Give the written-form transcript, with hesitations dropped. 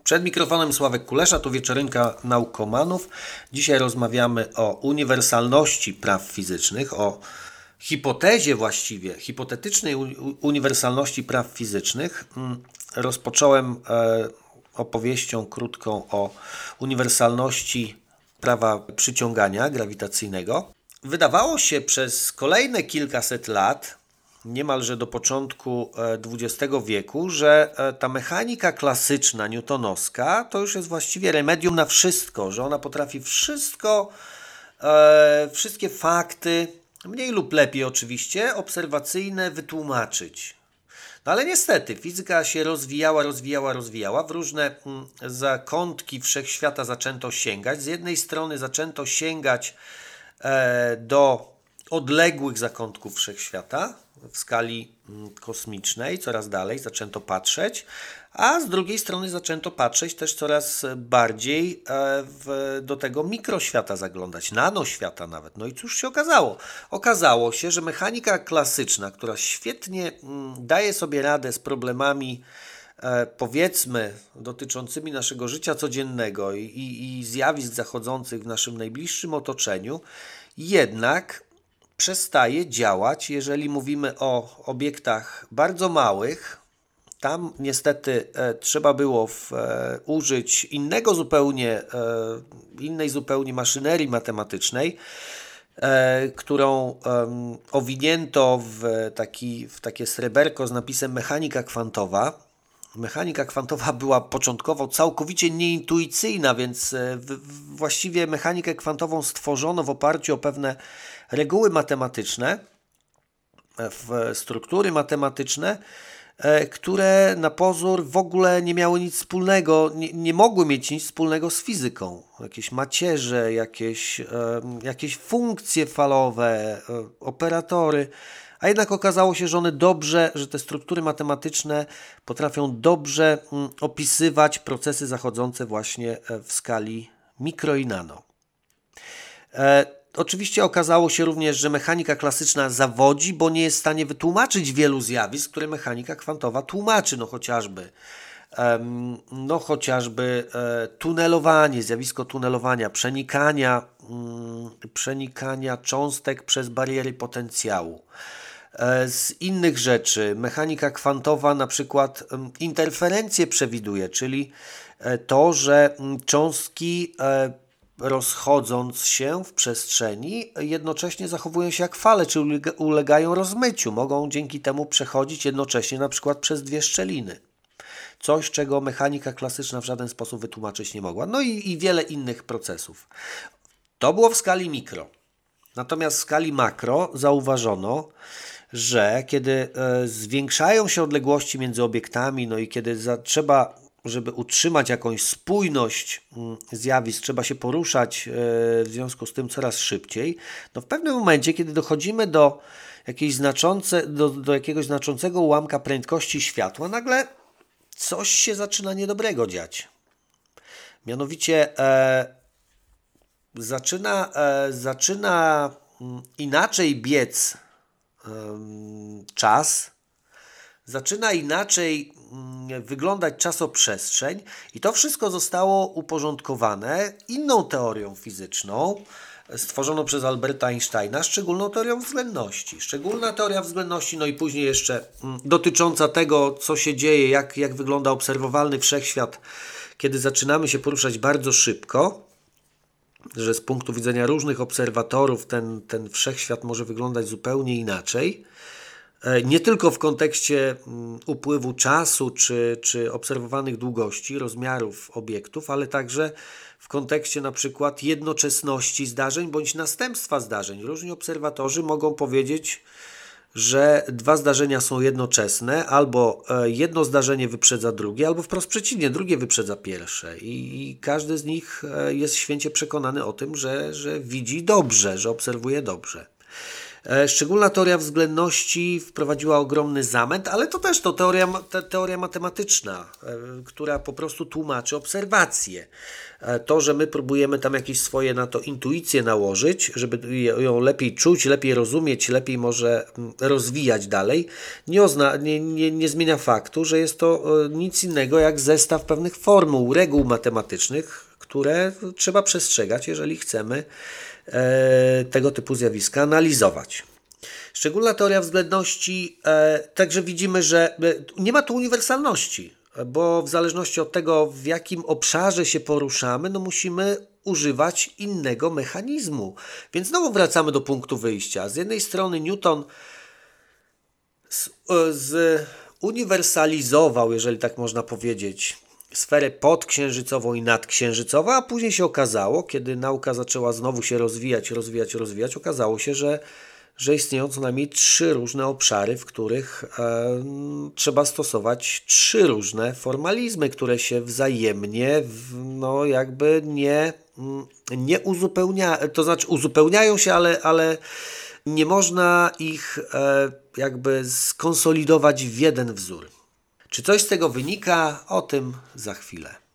Przed mikrofonem Sławek Kulesza, to wieczorynka naukomanów. Dzisiaj rozmawiamy o uniwersalności praw fizycznych, o hipotezie właściwie, hipotetycznej uniwersalności praw fizycznych. Rozpocząłem opowieścią krótką o uniwersalności prawa przyciągania grawitacyjnego. Wydawało się przez kolejne kilkaset lat, niemalże do początku XX wieku, że ta mechanika klasyczna, newtonowska, to już jest właściwie remedium na wszystko, że ona potrafi wszystko, wszystkie fakty, mniej lub lepiej oczywiście, obserwacyjne wytłumaczyć. No ale niestety fizyka się rozwijała, w różne zakątki wszechświata zaczęto sięgać. Z jednej strony zaczęto sięgać do odległych zakątków wszechświata w skali kosmicznej, coraz dalej zaczęto patrzeć, a z drugiej strony zaczęto patrzeć też coraz bardziej do tego mikroświata zaglądać, nanoświata nawet. No i cóż się okazało? Okazało się, że mechanika klasyczna, która świetnie daje sobie radę z problemami powiedzmy dotyczącymi naszego życia codziennego i zjawisk zachodzących w naszym najbliższym otoczeniu, jednak przestaje działać, jeżeli mówimy o obiektach bardzo małych. Tam niestety trzeba było użyć innej zupełnie maszynerii matematycznej, którą owinięto w takie sreberko z napisem mechanika kwantowa. Mechanika kwantowa była początkowo całkowicie nieintuicyjna, więc właściwie mechanikę kwantową stworzono w oparciu o pewne reguły matematyczne, struktury matematyczne, które na pozór w ogóle nie miały nic wspólnego, nie mogły mieć nic wspólnego z fizyką. Jakieś macierze, jakieś funkcje falowe, operatory. A jednak okazało się, że te struktury matematyczne potrafią dobrze opisywać procesy zachodzące właśnie w skali mikro i nano. Oczywiście okazało się również, że mechanika klasyczna zawodzi, bo nie jest w stanie wytłumaczyć wielu zjawisk, które mechanika kwantowa tłumaczy, chociażby tunelowanie, zjawisko tunelowania, przenikania cząstek przez bariery potencjału. Z innych rzeczy mechanika kwantowa na przykład interferencje przewiduje, czyli to, że cząstki rozchodząc się w przestrzeni jednocześnie zachowują się jak fale, czy ulegają rozmyciu. Mogą dzięki temu przechodzić jednocześnie na przykład przez dwie szczeliny. Coś, czego mechanika klasyczna w żaden sposób wytłumaczyć nie mogła. No i wiele innych procesów. To było w skali mikro. Natomiast w skali makro zauważono, że kiedy zwiększają się odległości między obiektami, no i kiedy trzeba, żeby utrzymać jakąś spójność zjawisk, trzeba się poruszać w związku z tym coraz szybciej, no w pewnym momencie, kiedy dochodzimy do jakiegoś znaczącego ułamka prędkości światła, nagle coś się zaczyna niedobrego dziać. Mianowicie zaczyna inaczej biec czas, zaczyna inaczej wyglądać czasoprzestrzeń i to wszystko zostało uporządkowane inną teorią fizyczną stworzoną przez Alberta Einsteina, szczególną teorią względności. Szczególna teoria względności, no i później jeszcze dotycząca tego, co się dzieje, jak wygląda obserwowalny wszechświat, kiedy zaczynamy się poruszać bardzo szybko, że z punktu widzenia różnych obserwatorów ten wszechświat może wyglądać zupełnie inaczej. Nie tylko w kontekście upływu czasu czy obserwowanych długości, rozmiarów obiektów, ale także w kontekście na przykład jednoczesności zdarzeń bądź następstwa zdarzeń. Różni obserwatorzy mogą powiedzieć, że dwa zdarzenia są jednoczesne, albo jedno zdarzenie wyprzedza drugie, albo wprost przeciwnie, drugie wyprzedza pierwsze. I każdy z nich jest święcie przekonany o tym, że widzi dobrze, że obserwuje dobrze. Szczególna teoria względności wprowadziła ogromny zamęt, ale to też teoria matematyczna, która po prostu tłumaczy obserwacje. To, że my próbujemy tam jakieś swoje na to intuicje nałożyć, żeby ją lepiej czuć, lepiej rozumieć, lepiej może rozwijać dalej, nie zmienia faktu, że jest to nic innego jak zestaw pewnych formuł, reguł matematycznych, które trzeba przestrzegać, jeżeli chcemy tego typu zjawiska analizować. Szczególna teoria względności, także widzimy, że nie ma tu uniwersalności, bo w zależności od tego, w jakim obszarze się poruszamy, musimy używać innego mechanizmu. Więc znowu wracamy do punktu wyjścia. Z jednej strony Newton uniwersalizował, jeżeli tak można powiedzieć, sferę podksiężycową i nadksiężycową, a później się okazało, kiedy nauka zaczęła znowu się rozwijać, okazało się, że istnieją co najmniej 3 różne obszary, w których trzeba stosować 3 różne formalizmy, które się wzajemnie jakby nie uzupełniają, to znaczy uzupełniają się, ale nie można ich jakby skonsolidować w jeden wzór. Czy coś z tego wynika? O tym za chwilę.